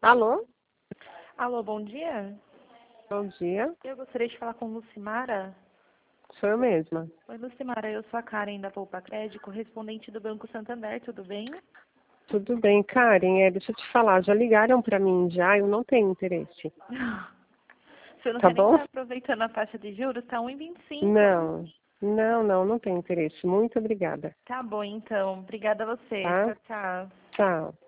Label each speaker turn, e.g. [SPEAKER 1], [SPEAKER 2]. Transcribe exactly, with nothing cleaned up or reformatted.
[SPEAKER 1] Alô?
[SPEAKER 2] Alô, bom dia.
[SPEAKER 1] Bom dia.
[SPEAKER 2] Eu gostaria de falar com Lucimara.
[SPEAKER 1] Sou eu mesma.
[SPEAKER 2] Oi, Lucimara, eu sou a Karen da Poupa Crédito, correspondente do Banco Santander, tudo bem?
[SPEAKER 1] Tudo bem, Karen? É, deixa eu te falar, já ligaram para mim já, eu não tenho interesse.
[SPEAKER 2] Você não
[SPEAKER 1] Tá
[SPEAKER 2] quer nem
[SPEAKER 1] bom?
[SPEAKER 2] estar aproveitando a taxa de juros? Tá um e vinte e cinco.
[SPEAKER 1] Não, não, não, não tenho interesse. Muito obrigada.
[SPEAKER 2] Tá bom, então. Obrigada a você.
[SPEAKER 1] Tá?
[SPEAKER 2] Tchau, tchau.
[SPEAKER 1] Tchau.